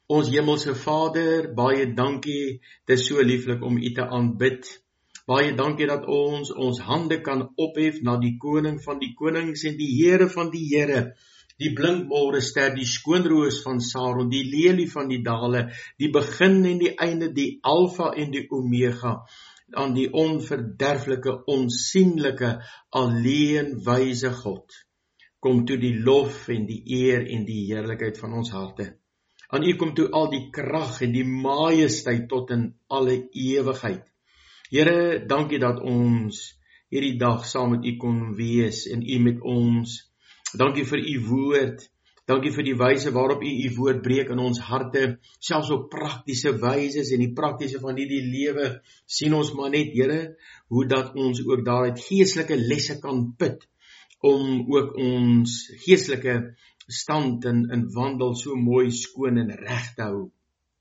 Ons hemelse Vader, baie dankie, dit is so lieflik om U te aanbid. Baie dankie dat ons hande kan ophef na die koning van die konings en die Here van die Here, die blinkmôre ster, die skoonroos van Saron, die lelie van die dale, die begin en die einde, die alfa en die omega, aan die onverderflike, onsienlike, alleen wyse God. Kom toe die lof en die eer en die heerlikheid van ons harte. Aan U kom toe al die krag en die majesteit tot in alle ewigheid. Here, dankie dat ons hierdie dag saam met U kon wees en U met ons. Dankie vir U woord. Dankie vir die wyse waarop U U woord breek in ons harte, selfs op praktiese wyses en die praktiese van hierdie lewe. Sien ons maar net, Here, hoe dat ons ook daaruit geestelike lesse kan put, om ook ons geestelike stand en wandel so mooi, skoon en reg te hou.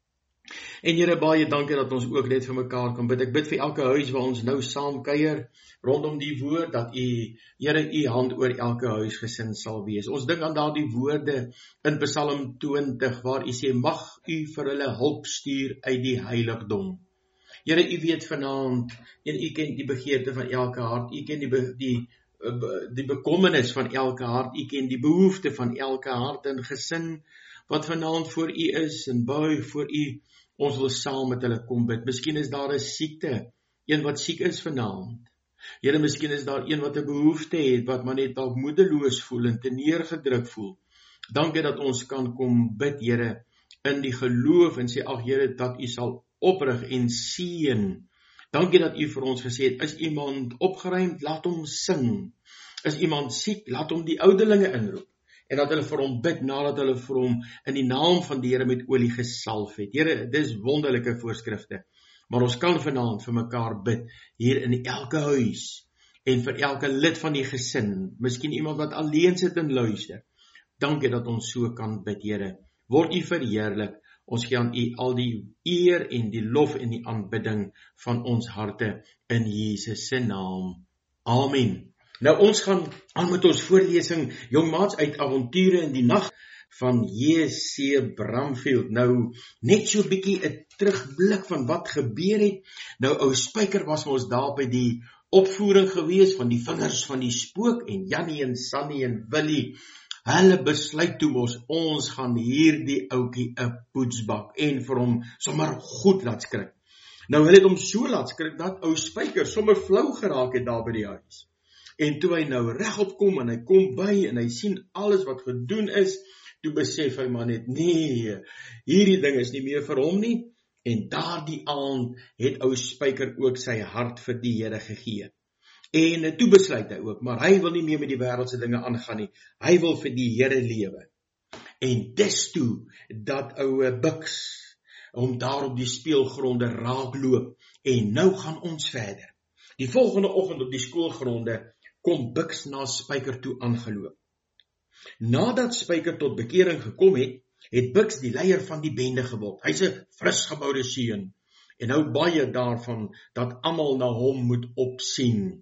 En Here, baie dankie dat ons ook net vir mekaar kan bid. Ek bid vir elke huis waar ons nou saam kuier, rondom die woord, dat U, Here, U hand oor elke huisgesin sal wees. Ons dink aan daardie woorde in Psalm 20, waar U sê, mag U vir hulle hulp stuur uit die heiligdom. Here, U weet vanaand, en U ken die begeerte van elke hart, U ken die bekommernis van elke hart, U ken die behoefte van elke hart en gesin, wat vanaand voor U is, en buig voor U, ons wil saam met hulle kom bid. Miskien is daar 'n siekte, een wat siek is vanaand. Here, miskien is daar een wat 'n behoefte het, wat maar net dalk moedeloos voel en te neergedruk voel. Dankie dat ons kan kom bid, Here, in die geloof, en sê, ag Here, dat U sal oprig en seën. Dankie dat U vir ons gesê het, is iemand opgeruimd, laat hom sing. Is iemand siek, laat hom die ouderlinge inroep. En dat hulle vir hom bid, nadat hulle vir hom in die naam van die Here met olie gesalf het. Here, dis wonderlike voorskrifte. Maar ons kan vanaand vir mekaar bid, hier in elke huis, en vir elke lid van die gesin, miskien iemand wat alleen sit en luister. Dankie dat ons so kan bid, Here. Word U verheerlik. Ons gee aan U al die eer en die lof en die aanbidding van ons harte in Jesus se naam. Amen. Nou ons gaan aan met ons voorlesing, jongmaats, uit Avonture in die Nag van J.C. Bramfield. Nou net so 'n bietjie 'n terugblik van wat gebeur het. Nou ou Spyker was ons daar by die opvoering gewees van die vingers van die spook, en Jannie en Sannie en Willie, hulle besluit toe ons gaan hierdie ouetjie 'n poetsbak en vir hom sommer goed laat skrik. Nou hulle het hom so laat skrik dat ou Spyker sommer flou geraak het daar by die huis. En toe hy nou regop kom en hy kom by en hy sien alles wat gedoen is, toe besef hy maar net, nee, hierdie ding is nie meer vir hom nie. En daardie aand het ou Spyker ook sy hart vir die Here gegee. En toe besluit hy ook, maar hy wil nie meer met die wêreldse dinge aangaan nie. Hy wil vir die Here lewe. En dis toe dat ou Buks hom daar op die speelgronde raakloop. En nou gaan ons verder. Die volgende oggend op die skoolgronde kom Buks na Spyker toe aangeloop. Nadat Spyker tot bekering gekom het, het Buks die leier van die bende geword. Hy's 'n frisgeboude seun en hou baie daarvan dat almal na hom moet opsien.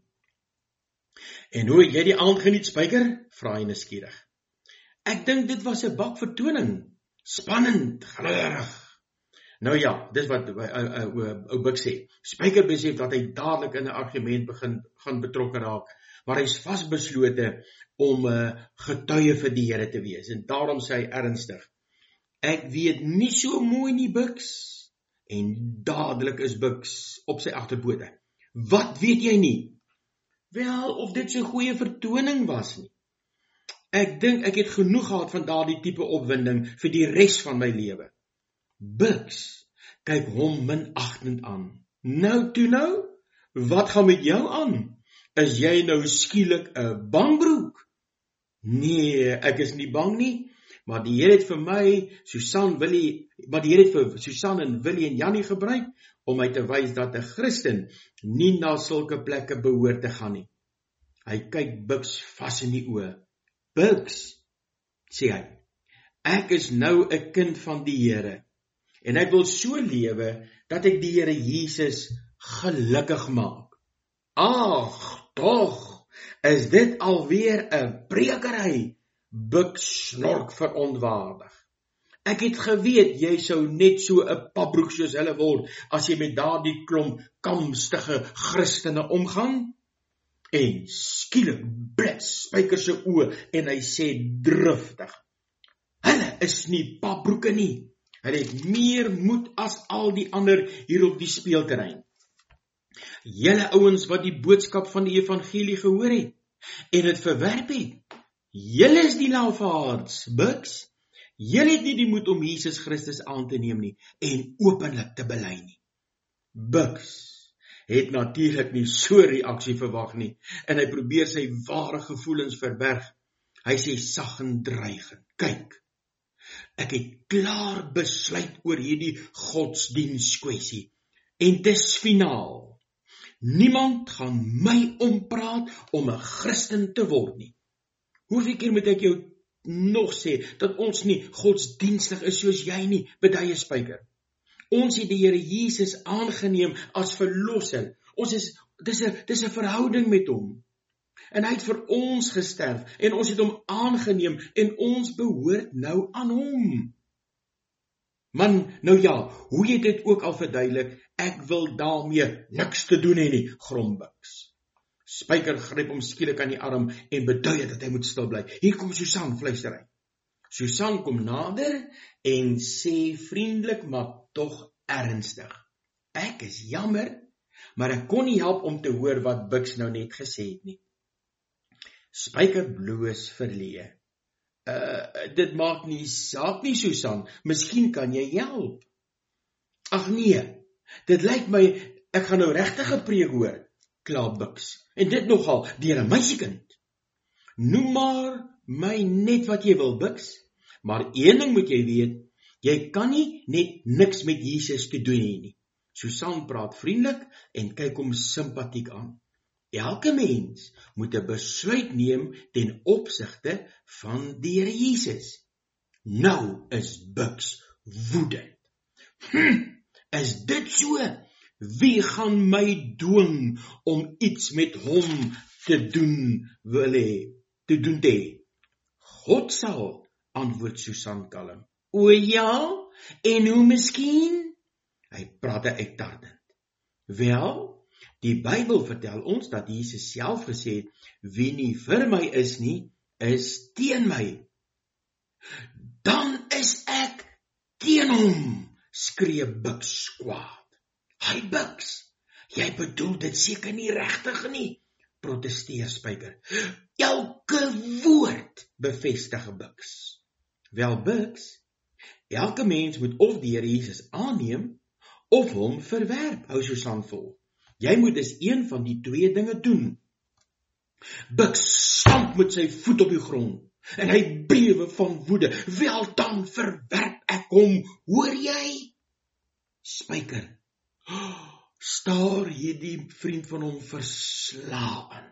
En hoe het jy die aand geniet, Spyker? Vra hy nuuskierig. Ek dink dit was 'n bakvertoning. Spannend, grillerig. Nou ja, dis wat ou Buks sê. Spyker besef dat hy dadelik in 'n argument gaan betrokke raak, maar hy's vasbeslote om getuie vir die Here te wees. En daarom sê hy ernstig, ek weet nie so mooi nie, Buks. En dadelik is Buks op sy agterpote. Wat weet jy nie? Wel, of dit so 'n goeie vertoning was nie. Ek dink ek het genoeg gehad van daardie tipe opwinding vir die res van my lewe. Buks kyk hom minagtend aan. Nou toe nou, wat gaan met jou aan? Is jy nou skielik 'n bangbroek? Nee, ek is nie bang nie, maar die Here het vir my, die Here het vir Susan en Willie en Jannie gebruik om my te wys dat 'n Christen nie na sulke plekke behoort te gaan nie. Hy kyk Buks vas in die oë. Buks, sê hy, ek is nou 'n kind van die Here en ek wil so lewe dat ek die Here Jesus gelukkig maak. Ag, tog, is dit alweer 'n prekery? Buks snork verontwaardig. Ek het geweet, jy sou net so 'n papbroek soos hulle word, as jy met daardie klomp kamstige Christene omgaan. En skielik blits Spyker se oë en hy sê driftig, hulle is nie papbroeke nie. Hulle het meer moed as al die ander hier op die speelterrein. Julle ouens wat die boodskap van die evangelie gehoor het en dit verwerp het, julle is die lafaards, Bucks. Julle het nie die moed om Jesus Christus aan te neem nie en openlik te bely nie. Bucks het natuurlik nie so reaksie verwag nie en hy probeer sy ware gevoelens verberg. Hy sê sag en dreigend, kyk, ek het klaar besluit oor hierdie godsdienskwessie en dis finaal. Niemand gaan my ompraat om 'n Christen te word nie. Hoeveel keer moet ek jou nog sê dat ons nie godsdienstig is soos jy nie, beduie Spyker. Ons het die Here Jesus aangeneem as verlosser. Dis 'n verhouding met hom. En hy het vir ons gesterf en ons het hom aangeneem en ons behoort nou aan hom. Man, nou ja, hoe jy dit ook al verduidelik, ek wil daarmee niks te doen hê nie, grom Bucks. Spyker gryp hom skielik aan die arm en beduie dat hy moet stil bly. Hier kom Susan, fluister hy. Susan kom nader en sê vriendelik maar tog ernstig. Ek is jammer, maar ek kon nie help om te hoor wat Bucks nou net gesê het nie. Spyker bloos verleë. Dit maak nie saak nie, Susan. Miskien kan jy help. Ag nee, dit lyk my, ek gaan nou regtig 'n preek hoor, kla Bucks. En dit nogal deur 'n meisiekind. Noem maar my net wat jy wil, Bucks. Maar een ding moet jy weet, jy kan nie net niks met Jesus te doen hê nie. Susan praat vriendelik en kyk hom simpatiek aan. Elke mens moet 'n besluit neem ten opsigte van die Here Jesus. Nou is Bucks woedend. Is dit so? Wie gaan my dwing om iets met hom te doen wil hê? Te hê? God sal, antwoord Susan kalm. O ja, en hoe miskien? Hy praat uitdagend. Wel, die Bybel vertel ons dat Jesus self gesê het, wie nie vir my is nie, is teen my. Dan is ek teen hom, skree Bucks kwaad. Hy Bucks, jy bedoel dit seker nie regtig nie, protesteer Spyker. Elke woord, bevestig Bucks. Wel Bucks, elke mens moet of die Here Jesus aanneem, of hom verwerp, hou Susan vol. Jy moet dus een van die twee dinge doen. Bucks stamp met sy voet op die grond, en hy bewe van woede. Wel dan verwerp ek hom, hoor jy? Spyker staar hierdie vriend van hom verslaan.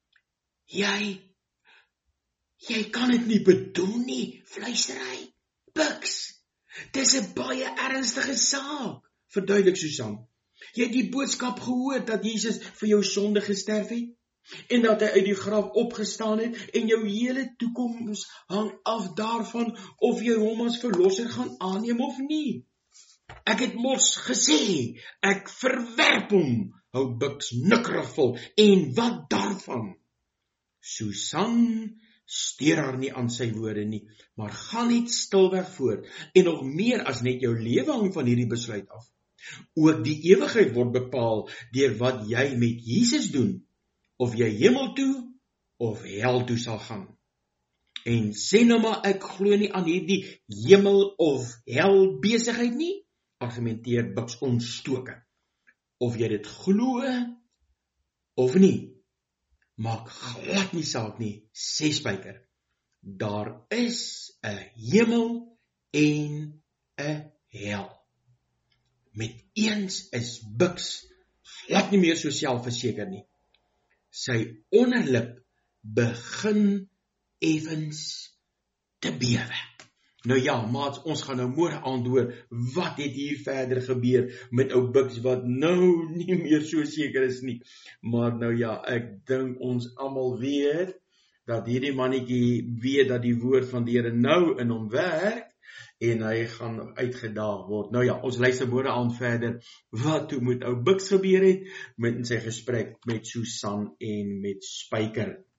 Jy kan dit nie bedoel nie, fluister hy. Bucks, dis 'n baie ernstige saak, verduidelik Susan. Jy het die boodskap gehoor dat Jesus vir jou sonde gesterf het, en dat hy uit die graf opgestaan het, en jou hele toekoms hang af daarvan of jy hom as verlosser gaan aanneem of nie. Ek het mos gesê, ek verwerp hom, hou Bucks nikkerig vol, en wat daarvan? Susan steur haar nie aan sy woorde nie, maar gaan net stilweg voort, en nog meer as net jou lewe hang van hierdie besluit af. Ook die ewigheid word bepaal deur wat jy met Jesus doen, of jy hemel toe, of hel toe sal gaan. En sê nou maar, ek glo nie aan hierdie hemel of hel besigheid nie, argumenteer Bucks ontstoken. Of jy dit glo, of nie, maak glad nie saak nie, sê Spyker. Daar is 'n hemel en 'n hel. Met eens is Bucks glad nie meer so selfverseker nie. Sy onderlip begin effens te bewe. Nou ja, maats, ons gaan nou môre aand hoor, wat het hier verder gebeur met ou Bucks wat nou nie meer so seker is nie. Maar nou ja, ek dink ons almal weet, dat hierdie mannetjie weet dat die woord van die Here nou in hom werk, en hy gaan uitgedaag word. Nou ja, ons luister môre aan verder wat toe met ou Buks gebeur het met sy gesprek met Susan en met Spyker.